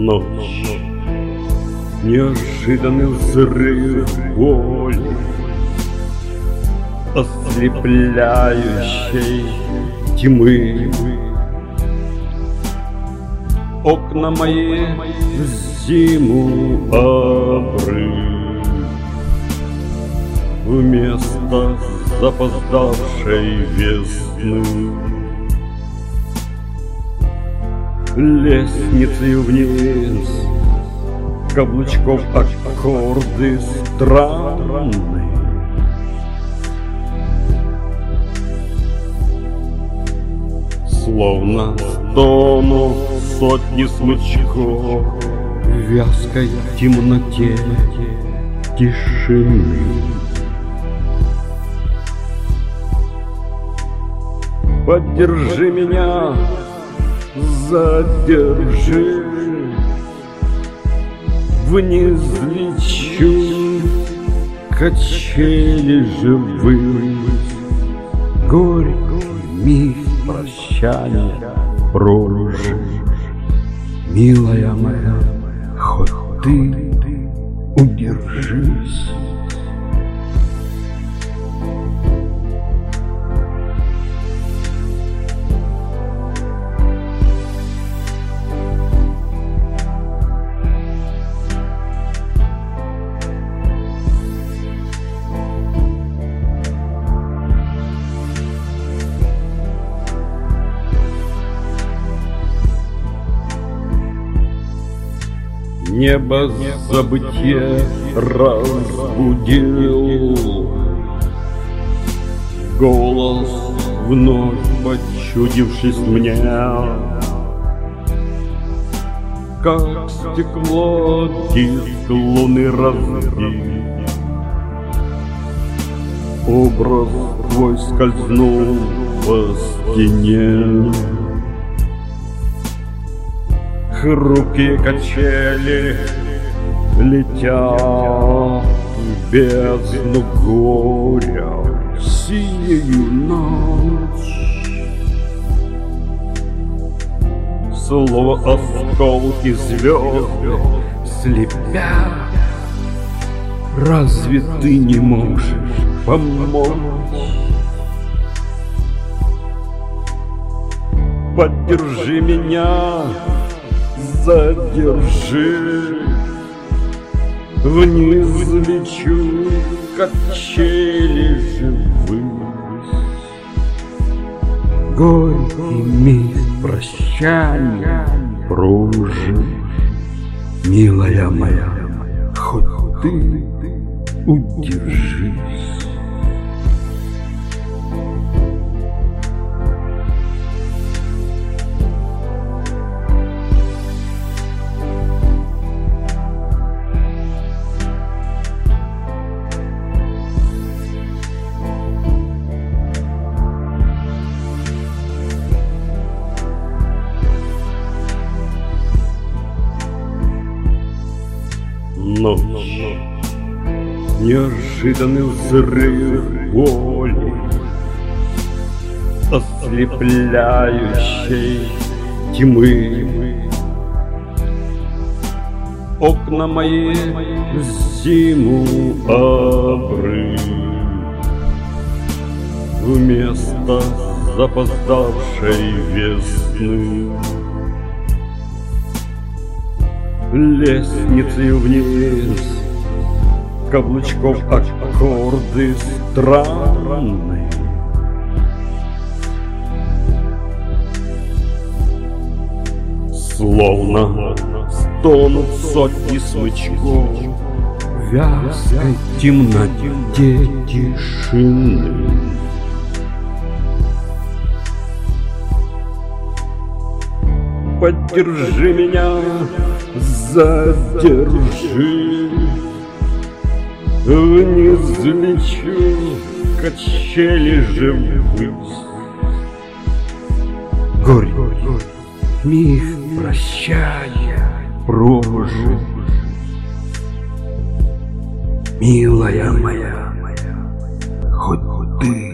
Ночь, неожиданный взрыв боли, ослепляющей тьмы. Окна мои в зиму обрыв, вместо запоздавшей весны. Лестницей вниз каблучков аккорды странные. Словно стонут сотни смычков в вязкой темноте тишины. Поддержи меня, задержи, вниз лечу, качели живые. Горький миг прощания прожи, милая моя, хоть ты удержись. Небо забытье разбудил голос, вновь почудившись мне, как стекло диск луны разбил. Образ твой скользнул по стене, хрупкие качели летят в бездну горя в синюю ночь. Слово осколки звезд слепя, разве ты не можешь помочь? Поддержи меня, задержи, вниз лечу, качели живых. Горький миг прощания прожи, милая моя, хоть ты удержись. Ночь, неожиданный взрыв боли, ослепляющей тьмы. Окна мои в зиму обрыв, вместо запоздавшей весны. Лестницей вниз каблучков аккорды странные. Словно стонут сотни смычков в вязкой темноте тишины. Поддержи меня, задержи, вниз лечу, качели живых. Горький миг прощания прожи, милая моя, хоть ты